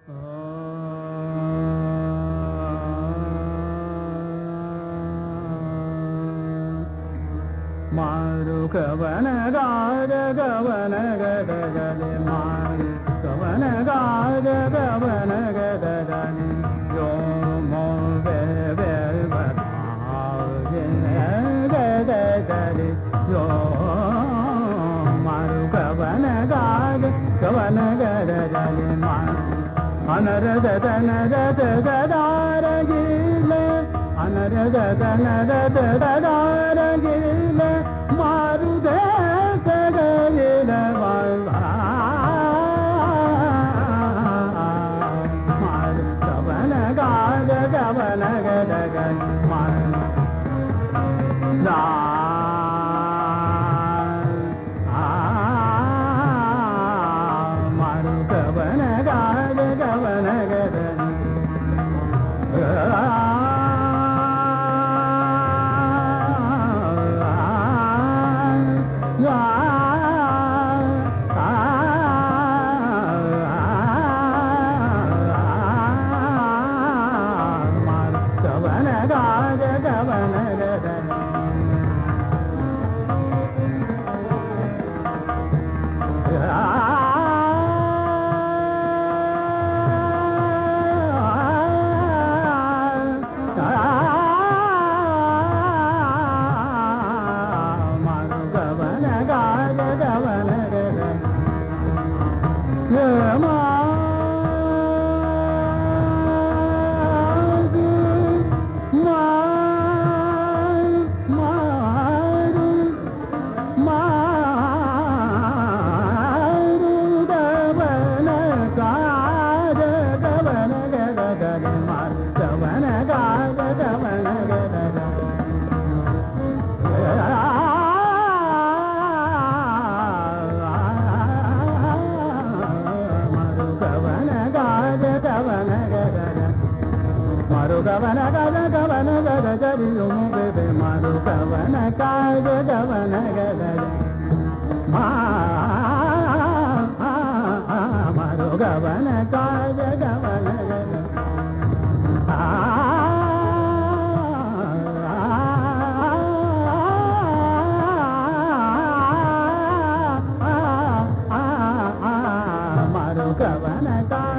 ಮಾರು ಕವನಗಾರ ಗವನ ಗದಗನೆ ಮಾರು ಕವನಗಾರ ಗವನ ಗದಗನೆ ಯೋ ಮೋ ಗದಗನೆ ಯೋ ಮಾರು ಕವನಗಾರ ಗವನ ಗದಗನೆ ಮಾರು ಅನರದ ತನರದ ಗದಾರಗಿಲ್ಲ ಅನರದ ತನರದ ಗದಾರಗಿಲ್ಲ ಮಾರುದ ಸಗಲಿನ ಮಾರು ಕವನ ಗಾದ ಗವನ ಗದಗ ಮಾರು ಮಾರು ಕವನ ಗಾದ ಗವನ ಗದಗ ಗವನ ಗದ ಗವನ ಗದ ಗರಿಯು ಮುಗಿದೆ ಮಾರು ಗವನ ಕಾದ ಗವನ ಗದ ಮಾರು ಗವನ ಕಾದ ಗವನ ಗದ ಮಾರು ಗವನ ಕಾದ